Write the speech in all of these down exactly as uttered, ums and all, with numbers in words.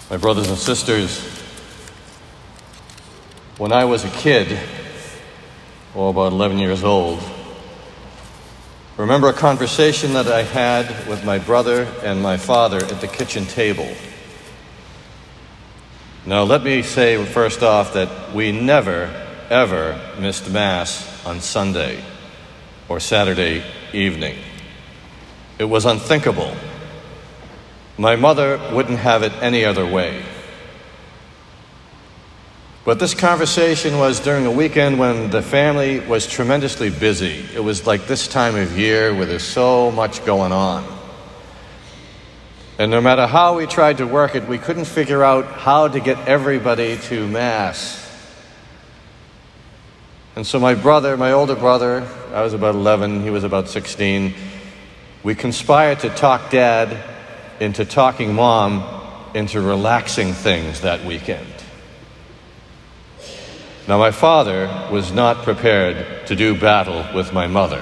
My brothers and sisters, when I was a kid, or about eleven years old, I remember a conversation that I had with my brother and my father at the kitchen table. Now, let me say first off that we never, ever missed Mass on Sunday or Saturday evening. It was unthinkable. My mother wouldn't have it any other way. But this conversation was during a weekend when the family was tremendously busy. It was like this time of year where there's so much going on. And no matter how we tried to work it, we couldn't figure out how to get everybody to Mass. And so my brother, my older brother, I was about eleven, he was about sixteen, we conspired to talk Dad into talking Mom into relaxing things that weekend. Now, my father was not prepared to do battle with my mother.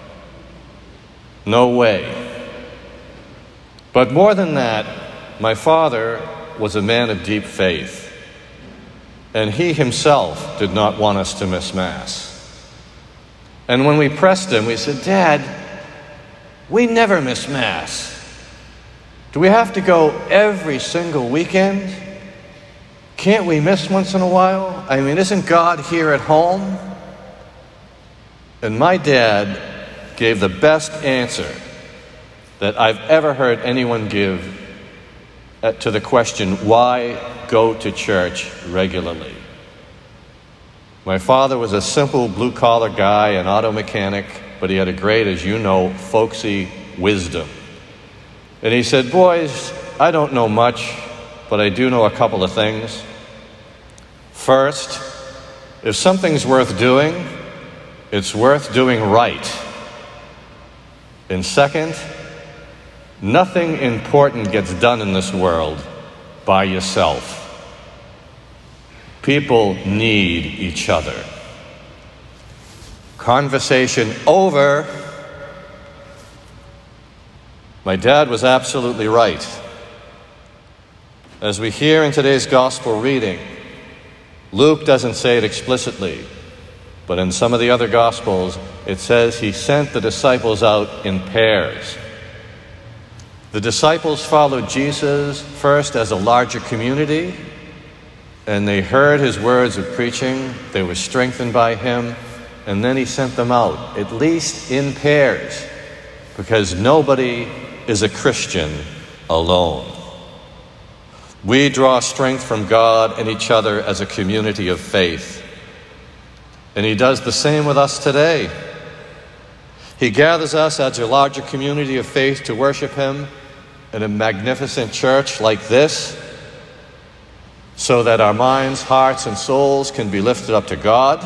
No way. But more than that, my father was a man of deep faith, and he himself did not want us to miss Mass. And when we pressed him, we said, "Dad, we never miss Mass. Do we have to go every single weekend? Can't we miss once in a while? I mean, isn't God here at home?" And my dad gave the best answer that I've ever heard anyone give to the question, why go to church regularly? My father was a simple blue-collar guy, an auto mechanic, but he had a great, as you know, folksy wisdom. And he said, "Boys, I don't know much, but I do know a couple of things. First, if something's worth doing, it's worth doing right. And second, nothing important gets done in this world by yourself. People need each other." Conversation over. My dad was absolutely right. As we hear in today's gospel reading, Luke doesn't say it explicitly, but in some of the other gospels, it says he sent the disciples out in pairs. The disciples followed Jesus first as a larger community, and they heard his words of preaching. They were strengthened by him, and then he sent them out, at least in pairs, because nobody is a Christian alone. We draw strength from God and each other as a community of faith. And he does the same with us today. He gathers us as a larger community of faith to worship him in a magnificent church like this, so that our minds, hearts, and souls can be lifted up to God.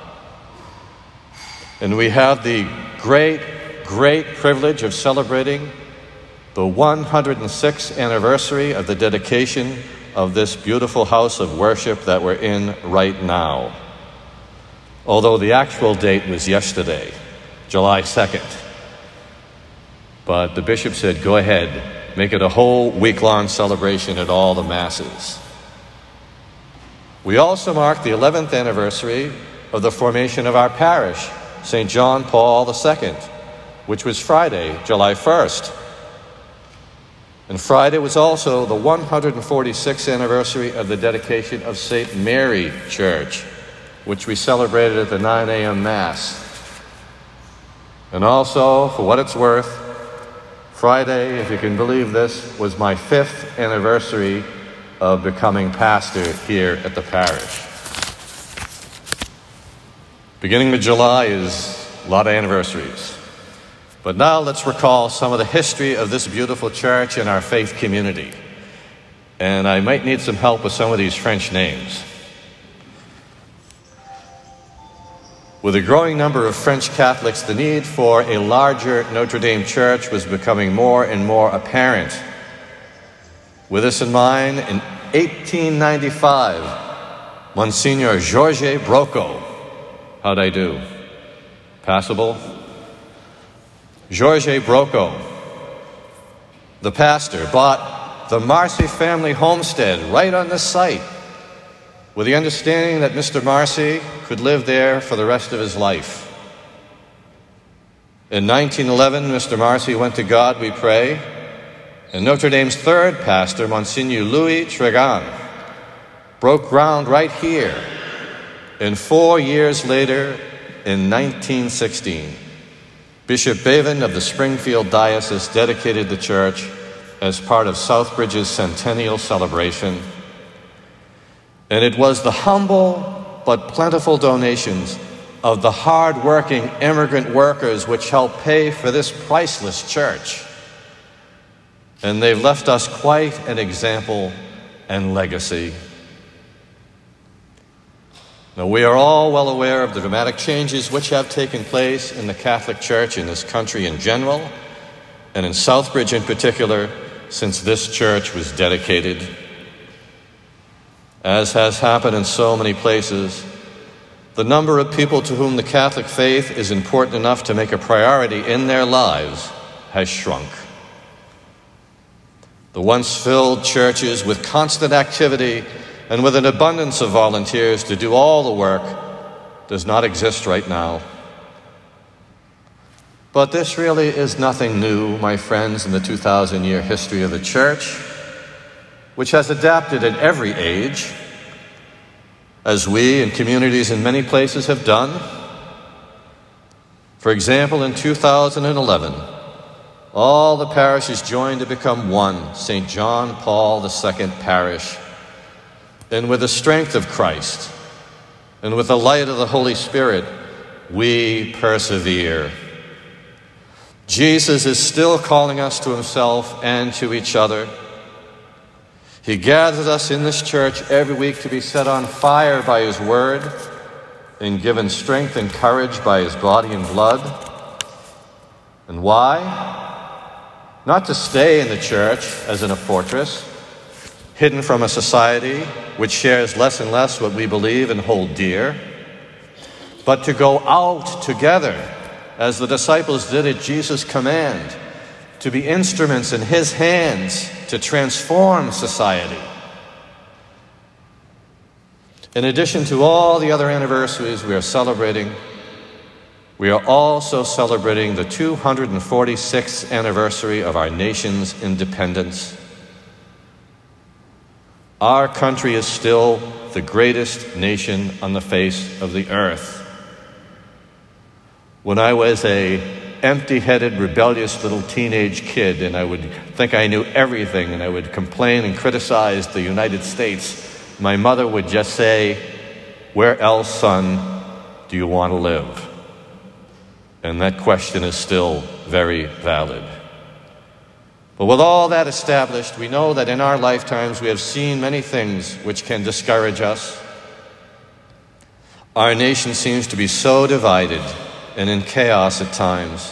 And we have the great, great privilege of celebrating the one hundred sixth anniversary of the dedication of this beautiful house of worship that we're in right now. Although the actual date was yesterday, July second. But the bishop said, go ahead, make it a whole week-long celebration at all the masses. We also mark the eleventh anniversary of the formation of our parish, Saint John Paul the Second, which was Friday, July first. And Friday was also the one hundred forty-sixth anniversary of the dedication of Saint Mary Church, which we celebrated at the nine a.m. Mass. And also, for what it's worth, Friday, if you can believe this, was my fifth anniversary of becoming pastor here at the parish. Beginning of July is a lot of anniversaries. But now let's recall some of the history of this beautiful church and our faith community. And I might need some help with some of these French names. With a growing number of French Catholics, the need for a larger Notre Dame church was becoming more and more apparent. With this in mind, in eighteen ninety-five, Monsignor Georges Brocco, how'd I do? Passable? Georges Brocco, the pastor, bought the Marcy family homestead right on the site, with the understanding that Mister Marcy could live there for the rest of his life. In nineteen eleven, Mister Marcy went to God, we pray, and Notre Dame's third pastor, Monsignor Louis Tregan, broke ground right here. And four years later, in nineteen sixteen, Bishop Bevan of the Springfield Diocese dedicated the church as part of Southbridge's centennial celebration. And it was the humble but plentiful donations of the hard-working immigrant workers which helped pay for this priceless church. And they've left us quite an example and legacy. Now, we are all well aware of the dramatic changes which have taken place in the Catholic Church in this country in general, and in Southbridge in particular, since this church was dedicated. As has happened in so many places, the number of people to whom the Catholic faith is important enough to make a priority in their lives has shrunk. The once filled churches with constant activity and with an abundance of volunteers to do all the work does not exist right now. But this really is nothing new, my friends, in the two thousand year history of the church, which has adapted in every age, as we and communities in many places have done. For example, in two thousand eleven, all the parishes joined to become one, Saint John Paul the Second Parish. And with the strength of Christ and with the light of the Holy Spirit, we persevere. Jesus is still calling us to himself and to each other. He gathers us in this church every week to be set on fire by his word and given strength and courage by his body and blood. And why? Not to stay in the church as in a fortress, hidden from a society which shares less and less what we believe and hold dear, but to go out together, as the disciples did at Jesus' command, to be instruments in his hands to transform society. In addition to all the other anniversaries we are celebrating, we are also celebrating the two hundred forty-sixth anniversary of our nation's independence. Our country is still the greatest nation on the face of the earth. When I was a empty-headed, rebellious little teenage kid, and I would think I knew everything, and I would complain and criticize the United States, my mother would just say, "Where else, son, do you want to live?" And that question is still very valid. But with all that established, we know that in our lifetimes we have seen many things which can discourage us. Our nation seems to be so divided and in chaos at times.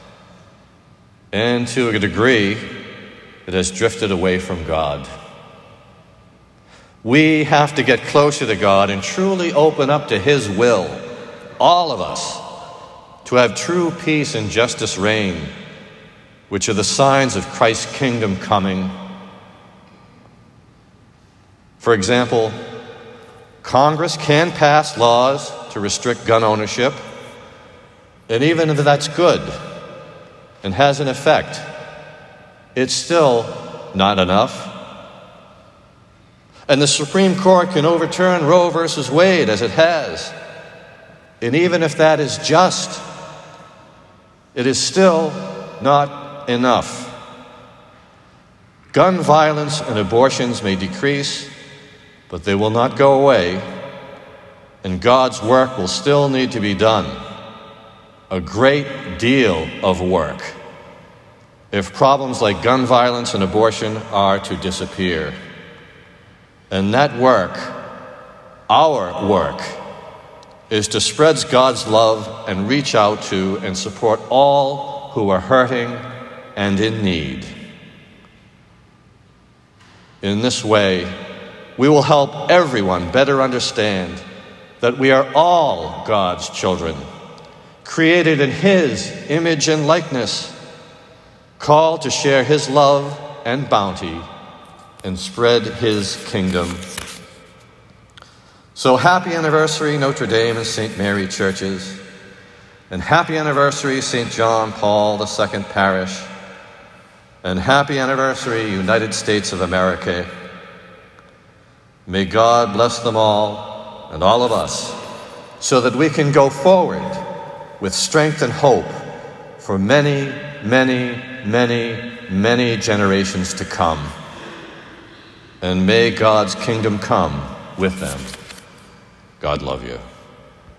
And to a degree, it has drifted away from God. We have to get closer to God and truly open up to his will, all of us, to have true peace and justice reign, which are the signs of Christ's kingdom coming. For example, Congress can pass laws to restrict gun ownership, and even if that's good and has an effect, it's still not enough. And the Supreme Court can overturn Roe versus Wade, as it has. And even if that is just, it is still not enough. Gun violence and abortions may decrease, but they will not go away, and God's work will still need to be done. A great deal of work, if problems like gun violence and abortion are to disappear. And that work, our work, is to spread God's love and reach out to and support all who are hurting and in need. In this way, we will help everyone better understand that we are all God's children, created in his image and likeness, called to share his love and bounty and spread his kingdom. So happy anniversary, Notre Dame and Saint Mary churches, and happy anniversary, Saint John Paul the Second Parish, and happy anniversary, United States of America. May God bless them all and all of us, so that we can go forward with strength and hope for many, many, many, many generations to come. And may God's kingdom come with them. God love you.